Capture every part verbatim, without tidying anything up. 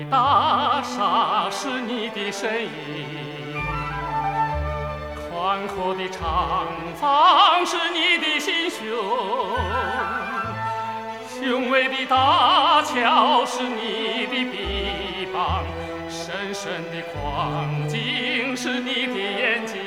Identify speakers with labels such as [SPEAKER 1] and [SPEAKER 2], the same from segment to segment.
[SPEAKER 1] 大厦是你的身影，宽阔的长房是你的心胸，雄伟的大桥是你的臂膀，深深的光景是你的眼睛。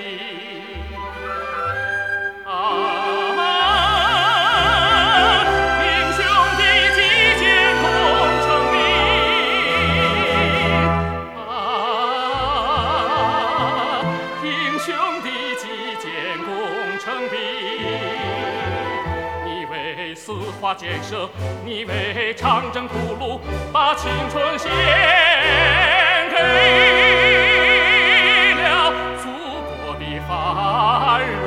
[SPEAKER 1] 四化建设，你为长征铺路，把青春献给了祖国的繁荣。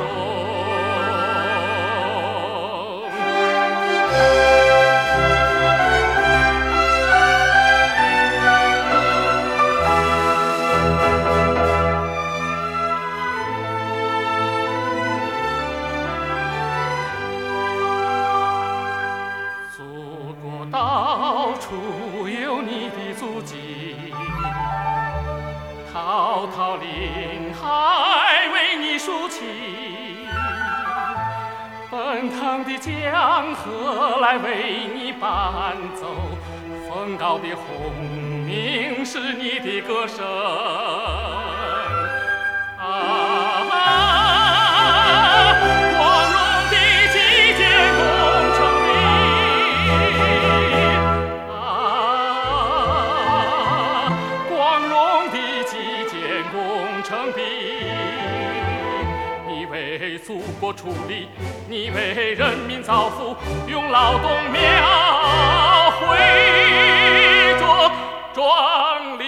[SPEAKER 1] 到处有你的足迹，滔滔林海为你竖起，奔腾的江河来为你伴走，风高的轰鸣是你的歌声。成笔，你为祖国出力，你为人民造福，用劳动描绘着壮丽。